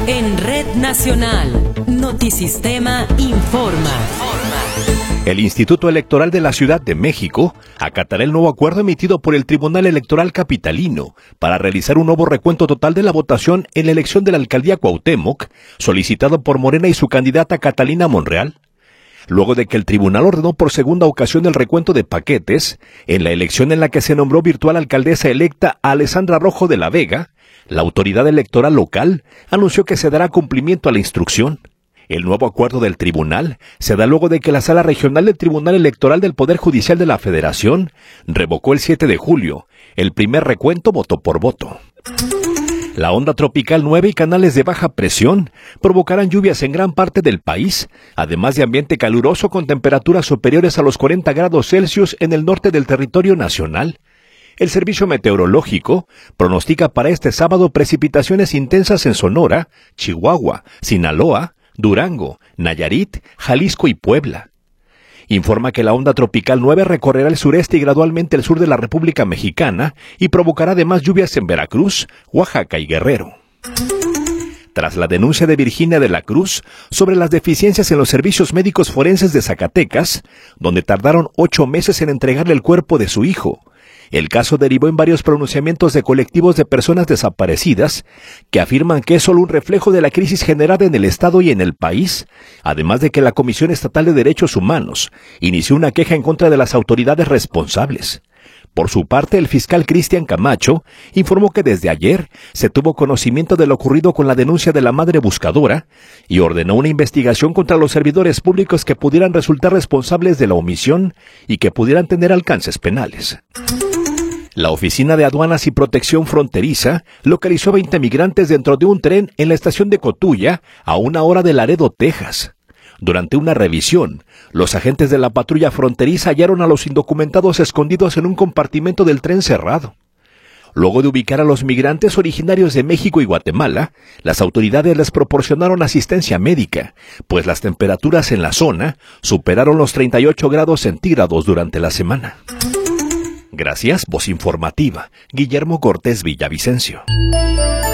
En Red Nacional, Notisistema informa. El Instituto Electoral de la Ciudad de México acatará el nuevo acuerdo emitido por el Tribunal Electoral Capitalino para realizar un nuevo recuento total de la votación en la elección de la alcaldía Cuauhtémoc, solicitado por Morena y su candidata Catalina Monreal. Luego de que el tribunal ordenó por segunda ocasión el recuento de paquetes, en la elección en la que se nombró virtual alcaldesa electa a Alessandra Rojo de la Vega, la autoridad electoral local anunció que se dará cumplimiento a la instrucción. El nuevo acuerdo del tribunal se da luego de que la Sala Regional del Tribunal Electoral del Poder Judicial de la Federación revocó el 7 de julio el primer recuento voto por voto. La onda tropical 9 y canales de baja presión provocarán lluvias en gran parte del país, además de ambiente caluroso con temperaturas superiores a los 40 grados Celsius en el norte del territorio nacional. El Servicio Meteorológico pronostica para este sábado precipitaciones intensas en Sonora, Chihuahua, Sinaloa, Durango, Nayarit, Jalisco y Puebla. Informa que la onda tropical 9 recorrerá el sureste y gradualmente el sur de la República Mexicana y provocará además lluvias en Veracruz, Oaxaca y Guerrero. Tras la denuncia de Virginia de la Cruz sobre las deficiencias en los servicios médicos forenses de Zacatecas, donde tardaron 8 meses en entregarle el cuerpo de su hijo, el caso derivó en varios pronunciamientos de colectivos de personas desaparecidas que afirman que es solo un reflejo de la crisis generada en el Estado y en el país, además de que la Comisión Estatal de Derechos Humanos inició una queja en contra de las autoridades responsables. Por su parte, el fiscal Cristian Camacho informó que desde ayer se tuvo conocimiento de lo ocurrido con la denuncia de la madre buscadora y ordenó una investigación contra los servidores públicos que pudieran resultar responsables de la omisión y que pudieran tener alcances penales. La Oficina de Aduanas y Protección Fronteriza localizó 20 migrantes dentro de un tren en la estación de Cotulla, a 1 hora de Laredo, Texas. Durante una revisión, los agentes de la patrulla fronteriza hallaron a los indocumentados escondidos en un compartimento del tren cerrado. Luego de ubicar a los migrantes originarios de México y Guatemala, las autoridades les proporcionaron asistencia médica, pues las temperaturas en la zona superaron los 38 grados centígrados durante la semana. Gracias, voz informativa, Guillermo Cortés Villavicencio.